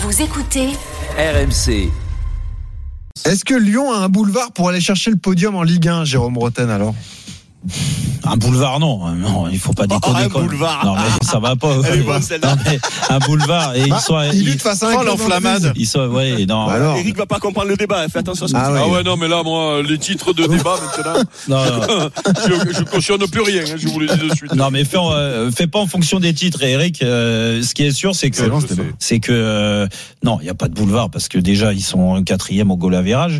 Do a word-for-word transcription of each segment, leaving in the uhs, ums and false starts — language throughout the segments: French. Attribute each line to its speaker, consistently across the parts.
Speaker 1: Vous écoutez
Speaker 2: R M C.
Speaker 3: Est-ce que Lyon a un boulevard pour aller chercher le podium en Ligue un, Jérôme Rotten, alors ?
Speaker 4: Un boulevard, non, non, il faut pas déconner.
Speaker 5: Oh, un boulevard.
Speaker 4: Non, mais ça va pas.
Speaker 5: Elle est bonne, celle-là.
Speaker 4: Non, mais un boulevard et
Speaker 3: bah,
Speaker 4: ils sont,
Speaker 3: il
Speaker 4: ils,
Speaker 3: lutte face à un
Speaker 5: oh,
Speaker 3: club
Speaker 5: l'enflammade.
Speaker 4: ils sont, ouais, non.
Speaker 3: Bah alors.
Speaker 5: Eric va pas comprendre le débat, fais attention à ce que
Speaker 3: Ah
Speaker 5: tu
Speaker 3: ouais.
Speaker 5: dis.
Speaker 6: Ah ouais, non, mais là, moi, les titres de débat, maintenant,
Speaker 4: Non, non.
Speaker 6: je, je cautionne plus rien, hein, je vous le dis de suite.
Speaker 4: Non, mais fais, euh, fais pas en fonction des titres, Eric. Euh, ce qui est sûr, c'est que,
Speaker 3: C'est long, c'était bon.
Speaker 4: c'est que, euh, non, il y a pas de boulevard parce que déjà ils sont quatrième au goal average.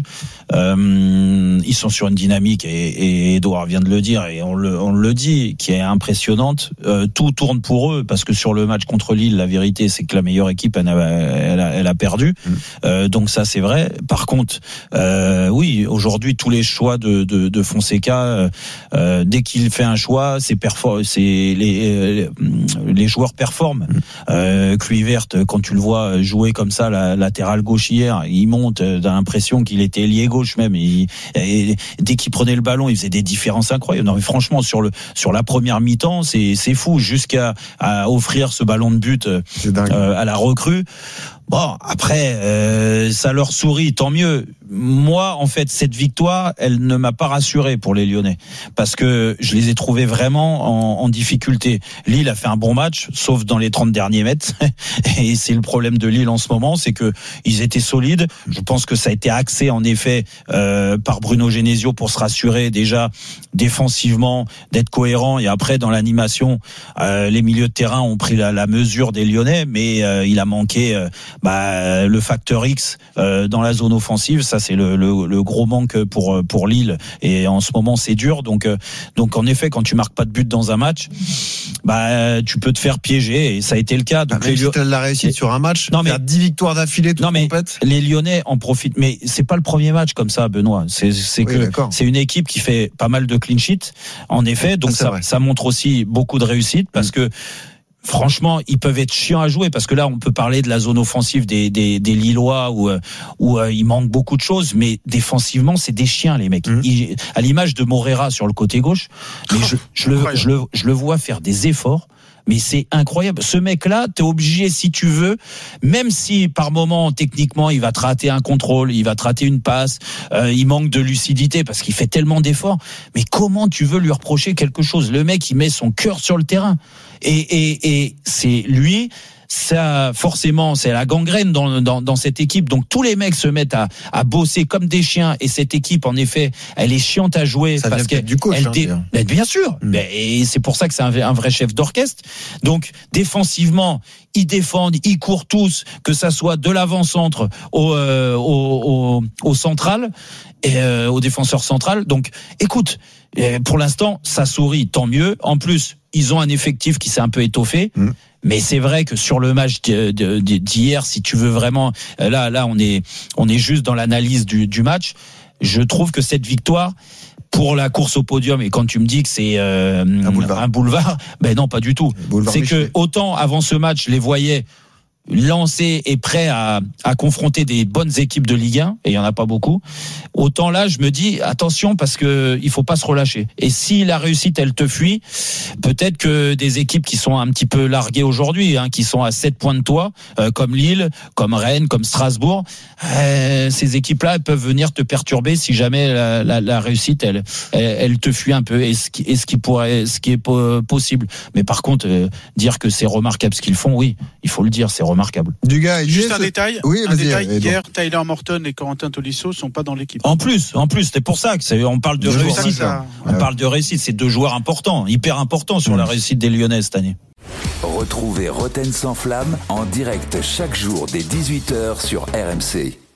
Speaker 4: Euh, ils sont sur une dynamique et, et Edouard vient de le dire et on le, on le dit, qui est impressionnante. Euh, tout tourne pour eux parce que sur le match contre Lille, la vérité, c'est que la meilleure équipe, elle a, elle a, elle a perdu. Mmh. Euh, donc ça, c'est vrai. Par contre, euh, oui, aujourd'hui, tous les choix de, de, de Fonseca, euh, dès qu'il fait un choix, c'est perfor- c'est les, les joueurs performent. Mmh. Euh, Kluivert, quand tu le vois jouer comme ça, la latéral gauche hier, il monte, t'as l'impression qu'il était ailier gauche même. Il, et dès qu'il prenait le ballon, il faisait des différences incroyables. Non, mais franchement, sur le sur la première mi-temps, c'est c'est fou, jusqu'à à offrir ce ballon de but euh, à la recrue. Bon, après, euh, ça leur sourit, tant mieux. Moi, en fait, cette victoire, elle ne m'a pas rassuré pour les Lyonnais, parce que je les ai trouvés vraiment en, en difficulté. Lille a fait un bon match, sauf dans les trente derniers mètres. Et c'est le problème de Lille en ce moment, c'est que ils étaient solides. Je pense que ça a été axé, en effet, euh, par Bruno Genesio pour se rassurer déjà défensivement, d'être cohérent. Et après, dans l'animation, euh, les milieux de terrain ont pris la, la mesure des Lyonnais, mais euh, il a manqué... Euh, Bah, le facteur X euh, dans la zone offensive, ça c'est le, le, le gros manque pour pour Lille. Et en ce moment c'est dur. Donc euh, donc en effet, quand tu marques pas de but dans un match, bah tu peux te faire piéger. Et ça a été le cas. Donc
Speaker 3: ah, les Lyonnais la réussite sur un match. Non mais faire dix victoires d'affilée. Toute
Speaker 4: non mais
Speaker 3: compète.
Speaker 4: Les Lyonnais en profitent. Mais c'est pas le premier match comme ça, Benoît. C'est c'est oui, que d'accord. C'est une équipe qui fait pas mal de clean sheet. En effet, donc ça ça, ça montre aussi beaucoup de réussite parce mmh. que. Franchement, ils peuvent être chiants à jouer parce que là, on peut parler de la zone offensive des des, des Lillois où où euh, il manque beaucoup de choses, mais défensivement, c'est des chiens les mecs. Mmh. Ils, à l'image de Morera sur le côté gauche, mais je, je le je le je le vois faire des efforts. Mais c'est incroyable. Ce mec-là, t'es obligé, si tu veux, même si par moment, techniquement, il va te rater un contrôle, il va te rater une passe, euh, il manque de lucidité parce qu'il fait tellement d'efforts. Mais comment tu veux lui reprocher quelque chose ? Le mec, il met son cœur sur le terrain. Et, et, et c'est lui... Ça, forcément, c'est la gangrène dans, dans, dans cette équipe. Donc, tous les mecs se mettent à, à bosser comme des chiens. Et cette équipe, en effet, elle est chiante à jouer.
Speaker 3: Ça
Speaker 4: parce
Speaker 3: vient
Speaker 4: qu'elle,
Speaker 3: du coach,
Speaker 4: elle
Speaker 3: hein,
Speaker 4: dé... ben, bien sûr. Mmh. Ben, et c'est pour ça que c'est un, un vrai chef d'orchestre. Donc, défensivement, ils défendent, ils courent tous, que ça soit de l'avant-centre au, euh, au, au, au central et euh, au défenseur central. Donc, écoute, pour l'instant, ça sourit, tant mieux. En plus, ils ont un effectif qui s'est un peu étoffé. Mmh. Mais c'est vrai que sur le match d'hier, si tu veux vraiment, là, là, on est, on est juste dans l'analyse du, du match. Je trouve que cette victoire, pour la course au podium, et quand tu me dis que c'est euh, un boulevard, un boulevard, ben non, pas du tout. C'est que autant avant ce match, je les voyais lancé et prêt à, à confronter des bonnes équipes de Ligue un, et il y en a pas beaucoup, autant là je me dis attention parce que il faut pas se relâcher. Et si la réussite elle te fuit, peut-être que des équipes qui sont un petit peu larguées aujourd'hui, hein, qui sont à sept points de toi, euh, comme Lille, comme Rennes, comme Strasbourg, euh, ces équipes-là elles peuvent venir te perturber si jamais la, la, la réussite elle, elle elle te fuit un peu, et ce qui, et ce qui pourrait, ce qui est po- possible. Mais par contre, euh, dire que c'est remarquable ce qu'ils font, oui, il faut le dire, c'est remarquable. Remarquable.
Speaker 3: Du gars,
Speaker 5: juste un ce... détail.
Speaker 3: Oui,
Speaker 5: un détail. Hier, Tyler Morton et Corentin Tolisso sont pas dans l'équipe.
Speaker 4: En plus, en plus, c'est pour ça que c'est, on parle de
Speaker 3: deux
Speaker 4: réussite.
Speaker 3: Ça,
Speaker 4: on ouais. parle de réussite. C'est deux joueurs importants, hyper importants sur mmh. la réussite des Lyonnais cette année.
Speaker 2: Retrouvez Rotten sans flamme en direct chaque jour dès dix-huit heures sur R M C.